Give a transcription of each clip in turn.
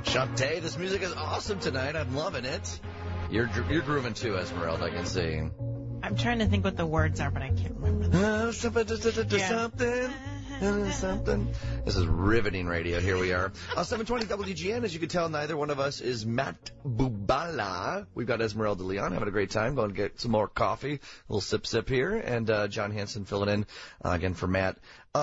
Shantae, this music is awesome tonight. I'm loving it. You're grooving too, Esmeralda, I can see. I'm trying to think what the words are, but I can't remember. Something. This is riveting radio. Here we are. 720 WGN. As you can tell, neither one of us is Matt Bubala. We've got Esmeralda Leon having a great time. Going to get some more coffee. A little sip here. And John Hanson filling in again for Matt.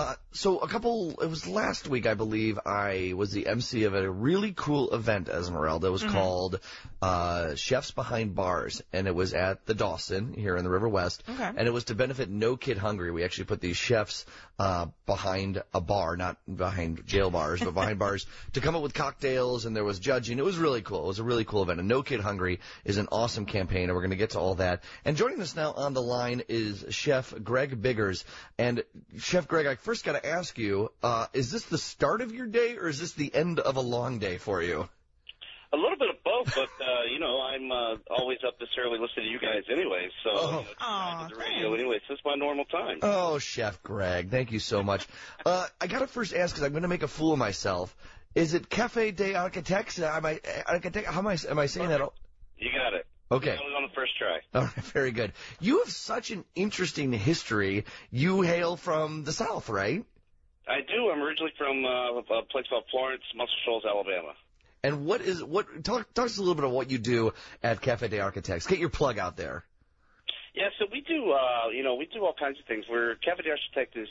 It was last week, I believe, I was the MC of a really cool event, Esmeralda. It was called Chefs Behind Bars, and it was at the Dawson here in the River West. Okay. And it was to benefit No Kid Hungry. We actually put these chefs behind a bar, not behind jail bars, but behind bars, to come up with cocktails, and there was judging. It was really cool. It was a really cool event. And No Kid Hungry is an awesome campaign, and we're going to get to all that. And joining us now on the line is Chef Greg Biggers. And Chef Greg, I first got to ask you, is this the start of your day, or is this the end of a long day for you? A little bit of both, but, I'm always up this early listening to you guys anyway, so the radio anyway, so it's my normal time. Oh, Chef Greg, thank you so much. I got to first ask, because I'm going to make a fool of myself, is it Cafe de Architects? How am I saying that? You got it. Okay. You got it on the first try. All right, very good. You have such an interesting history. You hail from the South, right? I do. I'm originally from a place called Florence, Muscle Shoals, Alabama. And talk to us a little bit of what you do at Cafe de Architects. Get your plug out there. Yeah, so we do, we do all kinds of things. Cafe de Architect is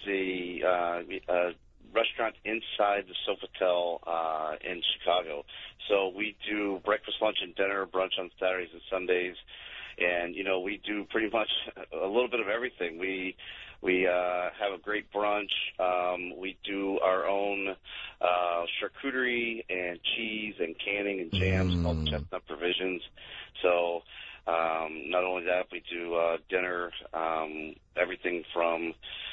a restaurant inside the Sofitel in Chicago. So we do breakfast, lunch, and dinner, brunch on Saturdays and Sundays. And, we do pretty much a little bit of everything. We have a great brunch. We do our own charcuterie and cheese and canning and jams called Chestnut Provisions. So not only that, we do dinner, everything from,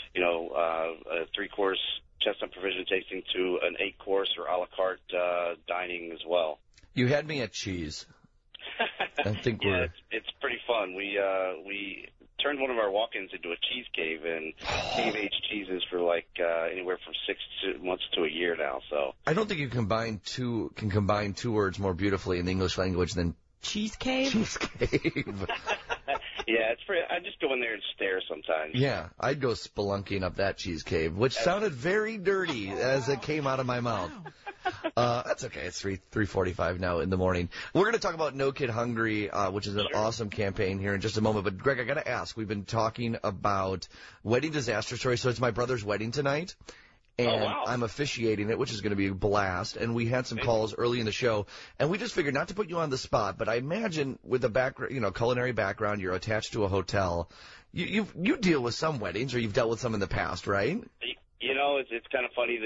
a 3-course Chestnut Provision tasting to an 8-course or a la carte dining as well. You had me at cheese. I think it's pretty fun. We turned one of our walk-ins into a cheese cave, and cave-aged cheeses for anywhere from 6 months to a year now. So I don't think you can combine two words more beautifully in the English language than cheese cave. Cheese cave. Yeah, it's pretty. I just go in there and stare sometimes. Yeah, I'd go spelunking up that cheese cave, which sounded very dirty as it came out of my mouth. That's okay. It's 3:45 now in the morning. We're going to talk about No Kid Hungry, which is an awesome campaign here in just a moment. But, Greg, I got to ask, we've been talking about wedding disaster stories. So it's my brother's wedding tonight. And I'm officiating it, which is going to be a blast. And we had some calls early in the show, and we just figured not to put you on the spot, but I imagine with a background, culinary background, you're attached to a hotel. You deal with some weddings, or you've dealt with some in the past, right? It's kind of funny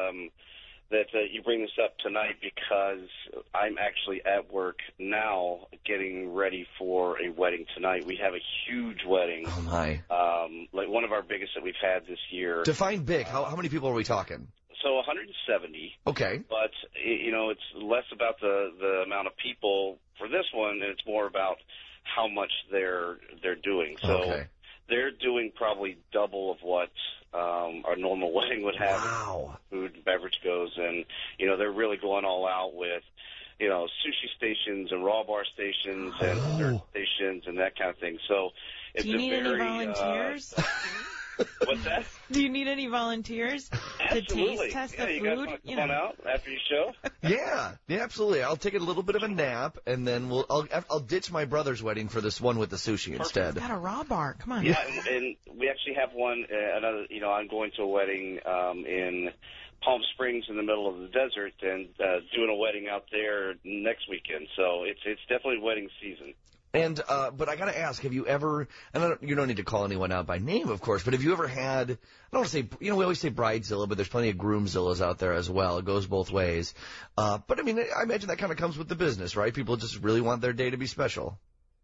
that you bring this up tonight, because I'm actually at work now getting ready for a wedding tonight. We have a huge wedding. Oh, my. Like one of our biggest that we've had this year. Define big. How many people are we talking? So 170. Okay. But, it's less about the amount of people for this one, and it's more about how much they're doing. So they're doing probably double of what our normal wedding would have. Wow. Food and beverage goes, and they're really going all out with sushi stations and raw bar stations and dessert stations and that kind of thing. So it's Do you need any volunteers? What's that? Do you need any volunteers to taste test the food? You guys want to come on out after your show? Yeah, absolutely. I'll take a little bit of a nap, and then I'll ditch my brother's wedding for this one with the sushi instead. It's got a raw bar. Come on. Yeah, and we actually have one. I'm going to a wedding in Palm Springs in the middle of the desert, and doing a wedding out there next weekend. So it's definitely wedding season. And but I got to ask, have you ever, and you don't need to call anyone out by name, of course, but have you ever had, I don't want to say, we always say bridezilla, but there's plenty of groomzillas out there as well. It goes both ways. But, I mean, I imagine that kind of comes with the business, right? People just really want their day to be special.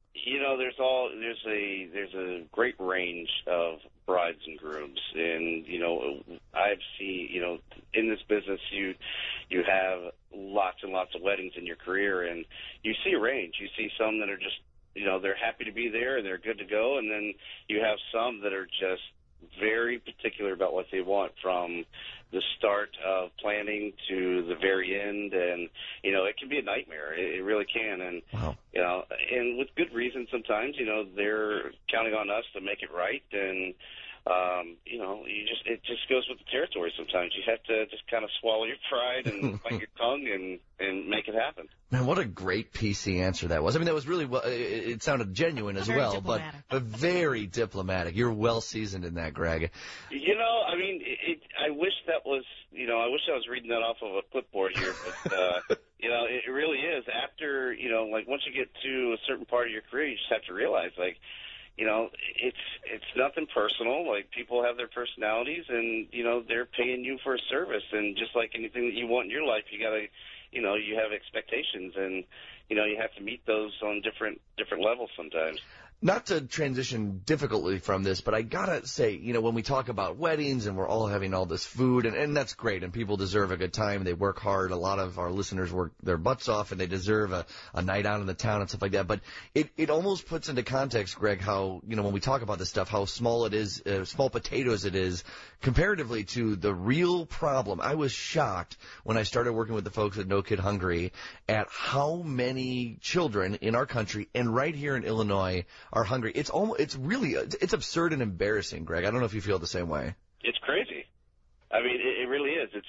There's a great range of brides and grooms, and I've seen in this business you have lots and lots of weddings in your career, and you see a range. You see some that are just they're happy to be there and they're good to go, and then you have some that are just very particular about what they want from the start of planning to the very end, and it can be a nightmare. It really can, and wow. And with good reason sometimes. They're counting on us to make it right, and it just goes with the territory. Sometimes you have to just kind of swallow your pride and bite your tongue and make it happen. Man, what a great PC answer that was. I mean, that was really well. It sounded genuine as well, but very diplomatic. You're well seasoned in that, Greg. I mean, I wish that was. I wish I was reading that off of a clipboard here, but it really is. After once you get to a certain part of your career, you just have to realize, it's nothing personal. Like, people have their personalities, and they're paying you for a service, and just like anything that you want in your life, you gotta, you have expectations, and you have to meet those on different levels sometimes. Not to transition difficultly from this, but I gotta say, when we talk about weddings and we're all having all this food, and that's great, and people deserve a good time, they work hard, a lot of our listeners work their butts off, and they deserve a night out in the town and stuff like that, but it almost puts into context, Greg, how, when we talk about this stuff, how small it is, small potatoes it is, comparatively to the real problem. I was shocked when I started working with the folks at No Kid Hungry at how many children in our country, and right here in Illinois, are hungry. It's absurd and embarrassing, Greg. I don't know if you feel the same way. It's crazy. I mean, it really is. It's,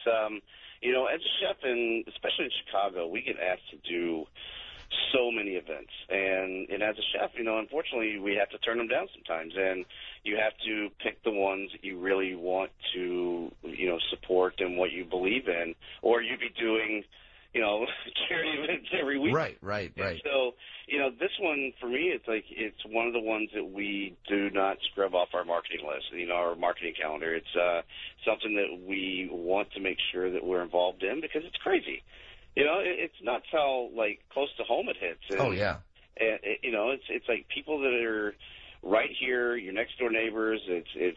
as a chef, and especially in Chicago, we get asked to do so many events. And as a chef, unfortunately, we have to turn them down sometimes. And you have to pick the ones that you really want to, support and what you believe in, or you'd be doing charity events every week. Right. And so, this one, for me, it's one of the ones that we do not scrub off our marketing list, our marketing calendar. It's something that we want to make sure that we're involved in, because it's crazy. It's nuts how, close to home it hits. And, oh, yeah. And, it's like people that are right here, your next-door neighbors, it's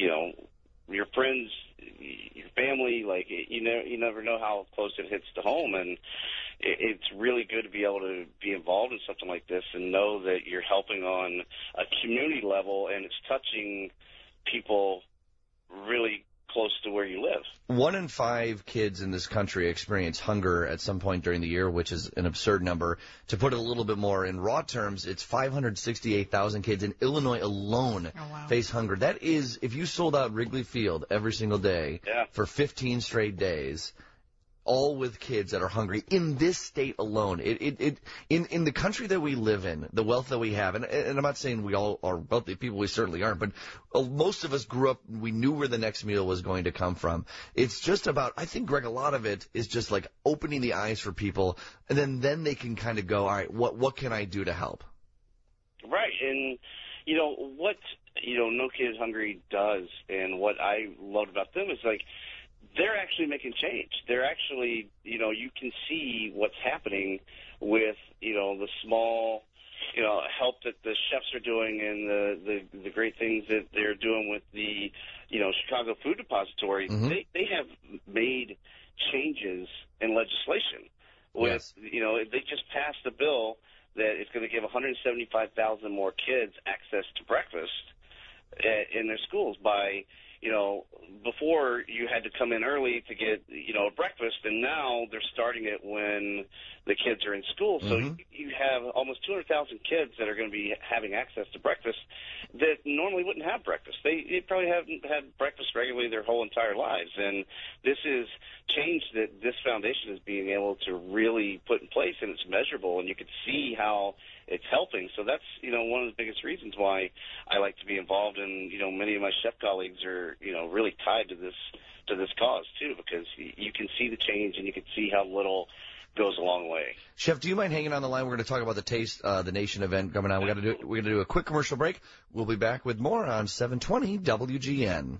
your friends, your family, you never know how close it hits to home, and it's really good to be able to be involved in something like this and know that you're helping on a community level, and it's touching people really close to where you live. 1 in 5 kids in this country experience hunger at some point during the year, which is an absurd number. To put it a little bit more in raw terms, it's 568,000 kids in Illinois alone face hunger. That is, if you sold out Wrigley Field every single day for 15 straight days, all with kids that are hungry in this state alone. In the country that we live in, the wealth that we have, and I'm not saying we all are wealthy people, we certainly aren't, but most of us grew up, we knew where the next meal was going to come from. It's just about, I think, Greg, a lot of it is just like opening the eyes for people, and then they can kind of go, all right, what can I do to help? Right, and what No Kid Hungry does, and what I loved about them is they're actually making change. They're actually, you can see what's happening with, the small, help that the chefs are doing, and the great things that they're doing with the, Chicago Food Depository. Mm-hmm. They have made changes in legislation. With, they just passed a bill that is going to give 175,000 more kids access to breakfast in their schools by, before you had to come in early to get, a breakfast, and now they're starting it when the kids are in school. So you have almost 200,000 kids that are going to be having access to breakfast that normally wouldn't have breakfast. They probably haven't had breakfast regularly their whole entire lives. And this is change that this foundation is being able to really put in place, and it's measurable, and you can see how it's helping. So that's, one of the biggest reasons why I like to be involved, and, many of my chef colleagues are, really tied to this cause too, because you can see the change and you can see how little goes a long way. Chef, do you mind hanging on the line? We're going to talk about the Taste the Nation event coming on. We're going to do a quick commercial break. We'll be back with more on 720 WGN.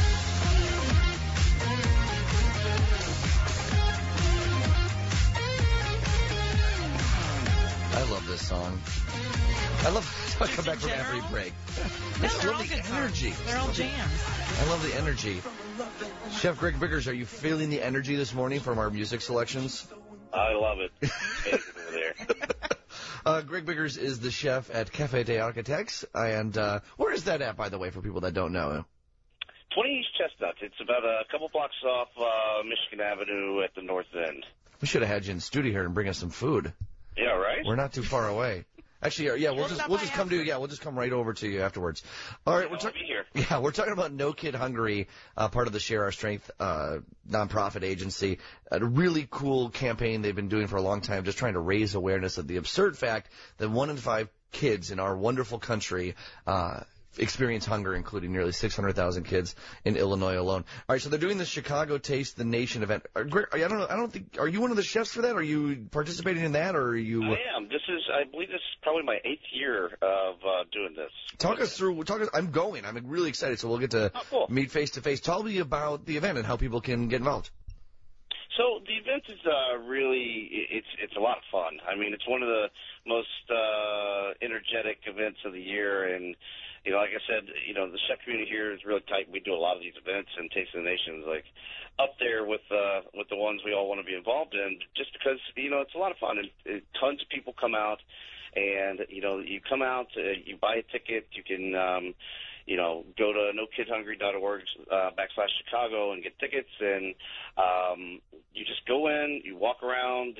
I love this song. I love I come back from every break. I just love the energy. They're all jams. I love the energy. Chef Greg Biggers, are you feeling the energy this morning from our music selections? I love it. Over there. Greg Biggers is the chef at Cafe des Architectes. And where is that at, by the way, for people that don't know? 20 East Chestnut. It's about a couple blocks off Michigan Avenue at the north end. We should have had you in the studio here and bring us some food. Yeah, right? We're not too far away. Actually, yeah, we'll just come right over to you afterwards. All right, we're talking about No Kid Hungry, part of the Share Our Strength nonprofit agency. A really cool campaign they've been doing for a long time, just trying to raise awareness of the absurd fact that 1 in 5 kids in our wonderful country experience hunger, including nearly 600,000 kids in Illinois alone. All right, so they're doing the Chicago Taste the Nation event. I don't think, are you one of the chefs for that? Are you participating in that, or are you? I am. I believe this is probably my 8th year of doing this. Talk us through. I'm going. I'm really excited, so we'll get to meet face to face. Tell me about the event and how people can get involved. So the event is really, it's a lot of fun. I mean, it's one of the most energetic events of the year, and you know, like I said, you know, the chef community here is really tight. We do a lot of these events, and Taste of the Nation is like up there with the ones we all want to be involved in, just because, you know, it's a lot of fun, and tons of people come out, and you know, you come out, you buy a ticket, you can you know, go to nokidhungry.org /Chicago and get tickets, and you just go in, you walk around.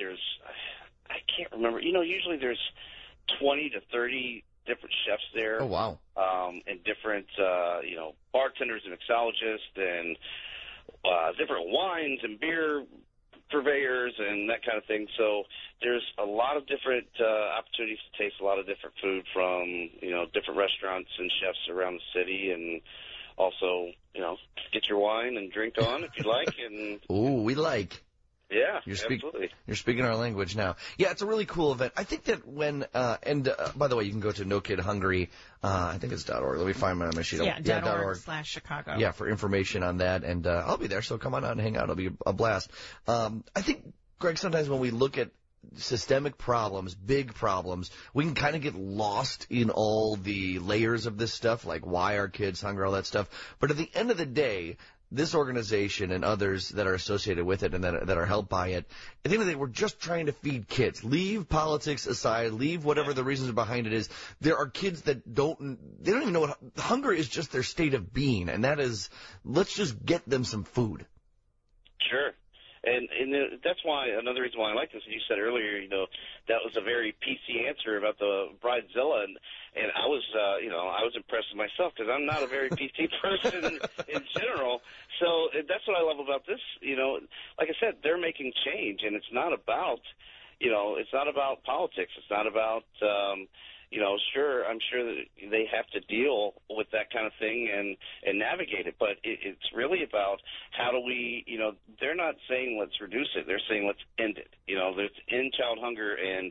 I can't remember, you know, usually there's 20 to 30 different chefs there. Oh, wow. And different, you know, bartenders and mixologists and different wines and beer purveyors and that kind of thing. So there's a lot of different opportunities to taste a lot of different food from, you know, different restaurants and chefs around the city, and also, you know, get your wine and drink on if you like. And ooh, we like. Yeah, absolutely. You're speaking our language now. Yeah, it's a really cool event. I think that when, by the way, you can go to No Kid Hungry, I think it's .org. Let me find my sheet. Yeah, .org /Chicago. Yeah, for information on that. And I'll be there, so come on out and hang out. It'll be a blast. I think, Greg, sometimes when we look at systemic problems, big problems, we can kind of get lost in all the layers of this stuff, like why are kids hungry, all that stuff. But at the end of the day, this organization and others that are associated with it and that are helped by it, at the end of the day, we're just trying to feed kids. Leave politics aside. Leave whatever the reasons behind it is. There are kids that they don't even know what hunger is, just their state of being, and that is, let's just get them some food. Sure. And that's why, another reason why I like this, as you said earlier, you know, that was a very PC answer about the Bridezilla, and I was, you know, I was impressed with myself because I'm not a very PC person in general. So that's what I love about this. You know, like I said, they're making change, and it's not about, you know, it's not about politics. It's not about, you know, sure, I'm sure that they have to deal with that kind of thing and navigate it, but it's really about how do we, you know, they're not saying let's reduce it. They're saying let's end it. You know, let's end child hunger, and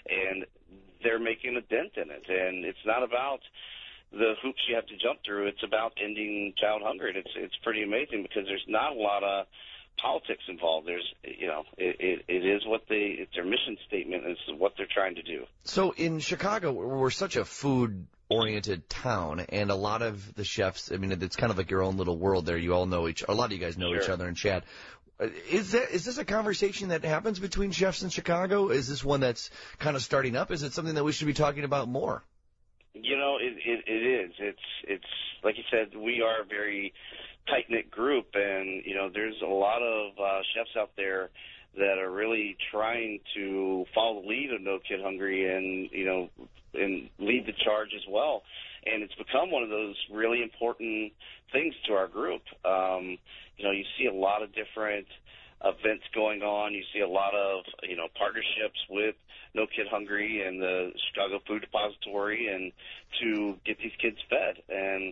they're making a dent in it. And it's not about the hoops you have to jump through. It's about ending child hunger, and it's pretty amazing because there's not a lot of politics involved. There's, you know, it is what it's their mission statement, and it's what they're trying to do. So in Chicago, we're such a food-oriented town, and a lot of the chefs, I mean, it's kind of like your own little world there. You all know a lot of you guys know each other and chat. Is this a conversation that happens between chefs in Chicago? Is this one that's kind of starting up? Is it something that we should be talking about more? You know, it is. It's like you said, we are a very tight-knit group, and, you know, there's a lot of chefs out there that are really trying to follow the lead of No Kid Hungry and, you know, and lead the charge as well. And it's become one of those really important things to our group. You know, you see a lot of different events going on. You see a lot of, you know, partnerships with No Kid Hungry and the Chicago Food Depository, and to get these kids fed. And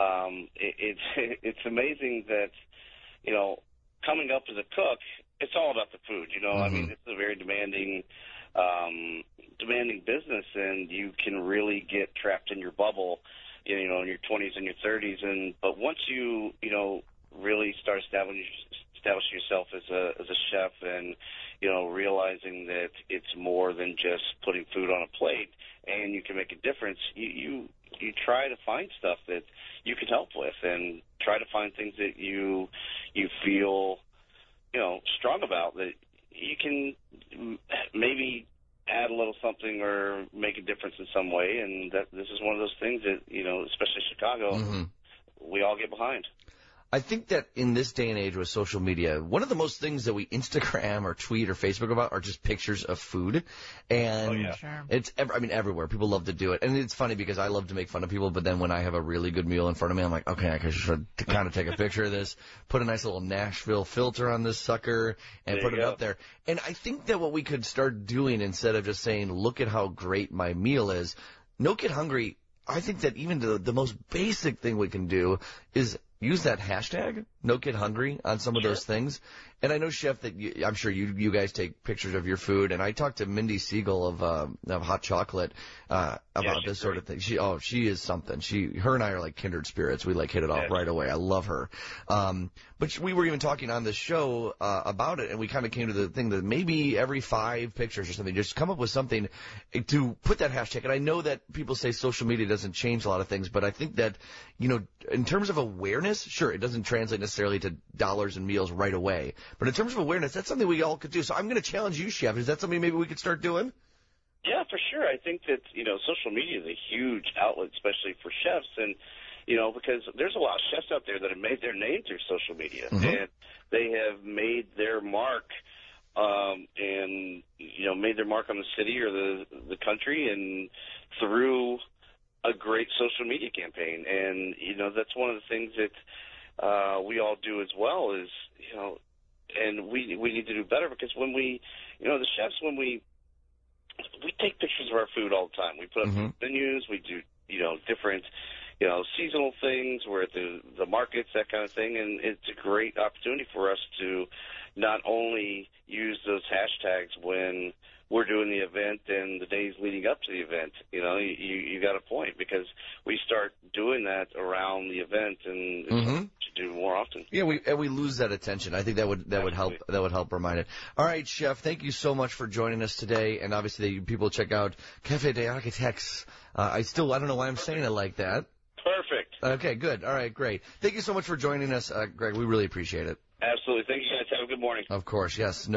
it's amazing that, you know, coming up as a cook, it's all about the food. You know, I mean, it's a very demanding business, and you can really get trapped in your bubble, you know, in your 20s and your 30s. But once you know, really start establishing yourself as a chef, and, you know, realizing that it's more than just putting food on a plate, and you can make a difference, you try to find stuff that you can help with, and try to find things that you feel, you know, strong about, that you can maybe add a little something or make a difference in some way. And that this is one of those things that, you know, especially Chicago, we all get behind. I think that in this day and age with social media, one of the most things that we Instagram or tweet or Facebook about are just pictures of food. And it's, everywhere. People love to do it. And it's funny because I love to make fun of people, but then when I have a really good meal in front of me, I'm like, okay, I should kind of take a picture of this, put a nice little Nashville filter on this sucker, and put it up there. And I think that what we could start doing, instead of just saying, look at how great my meal is, No Kid Hungry, I think that even the most basic thing we can do is use that hashtag, No Kid Hungry, on some of those things. And I know, Chef, that I'm sure you guys take pictures of your food. And I talked to Mindy Siegel of Hot Chocolate about this sort of thing. She is something. Her and I are like kindred spirits. We like hit it off right away. I love her. But we were even talking on this show about it, and we kind of came to the thing that maybe every 5 pictures or something, just come up with something to put that hashtag. And I know that people say social media doesn't change a lot of things, but I think that, in terms of awareness, sure, it doesn't translate necessarily to dollars and meals right away. But in terms of awareness, that's something we all could do. So I'm going to challenge you, Chef. Is that something maybe we could start doing? Yeah, for sure. I think that, social media is a huge outlet, especially for chefs. And, because there's a lot of chefs out there that have made their name through social media. Mm-hmm. And they have made their mark and, made their mark on the city or the country and through a great social media campaign. And, that's one of the things that we all do as well is, and we need to do better, because when we, the chefs, when we take pictures of our food all the time. We put up menus. We do, different, seasonal things. We're at the markets, that kind of thing. And it's a great opportunity for us to not only use those hashtags when we're doing the event and the days leading up to the event. You got a point, because we start doing that around the event and to do more often. Yeah, we lose that attention. I think that would help remind it. All right, Chef, thank you so much for joining us today. And obviously, people check out Cafe des Architectes. I don't know why I'm saying it like that. Perfect. Okay, good. All right, great. Thank you so much for joining us, Greg. We really appreciate it. Absolutely. Thank you, guys. Have a good morning. Of course, yes.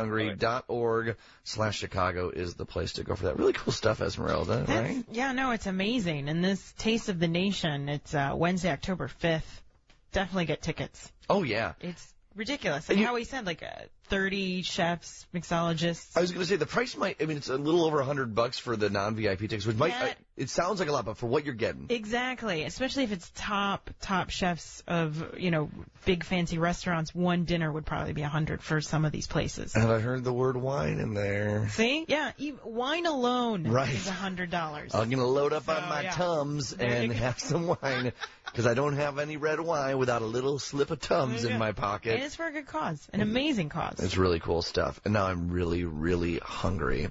NoKidHungry.org/Chicago is the place to go for that. Really cool stuff, Esmeralda, right? Yeah, no, it's amazing. And this Taste of the Nation, it's Wednesday, October 5th. Definitely get tickets. Oh, yeah. It's ridiculous. And how he said, 30 chefs, mixologists. I was going to say, the price it's a little over $100 for the non-VIP tickets, which it sounds like a lot, but for what you're getting. Exactly. Especially if it's top chefs of, big fancy restaurants. One dinner would probably be $100 for some of these places. And I heard the word wine in there. See? Yeah. Wine alone is $100. I'm going to load up on my Tums and have some wine, because I don't have any red wine without a little slip of Tums in my pocket. And it's for a good cause. An amazing cause. It's really cool stuff. And now I'm really, really hungry.